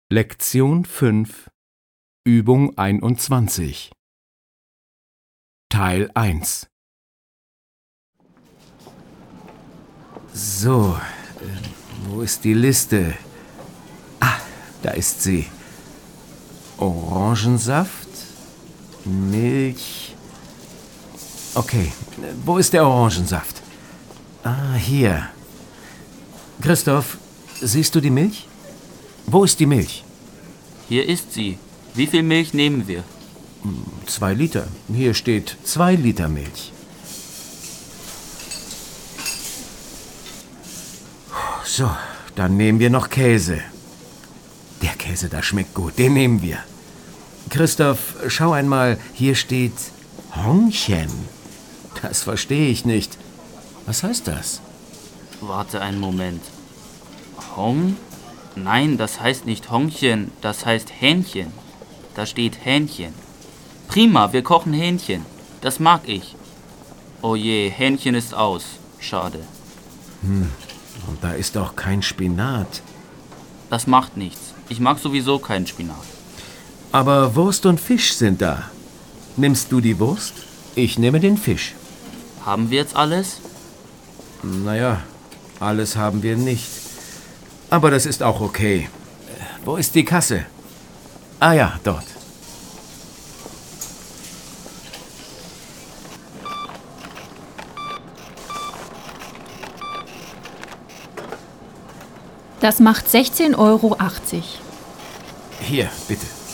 Lektion 5, Übung 21. Teil 1. So, wo ist die Liste? Ah, da ist sie. Orangensaft, Milch. Okay, wo ist der Orangensaft? Ah, hier. Christoph, siehst du die Milch? Wo ist die Milch? Hier ist sie. Wie viel Milch nehmen wir? 2 Liter. Hier steht 2 Liter Milch. So, dann nehmen wir noch Käse. Der Käse, da schmeckt gut, den nehmen wir. Christoph, schau einmal, hier steht Hongchen. Das verstehe ich nicht. Was heißt das? Warte einen Moment. Hong? Nein, das heißt nicht Hongchen, das heißt Hähnchen. Da steht Hähnchen. Prima, wir kochen Hähnchen. Das mag ich. Oh je, Hähnchen ist aus. Schade. Und da ist auch kein Spinat. Das macht nichts. Ich mag sowieso keinen Spinat. Aber Wurst und Fisch sind da. Nimmst du die Wurst? Ich nehme den Fisch. Haben wir jetzt alles? Naja, alles haben wir nicht. Aber das ist auch okay. Wo ist die Kasse? Ah ja, dort. Das macht 16,80 €. Hier, bitte.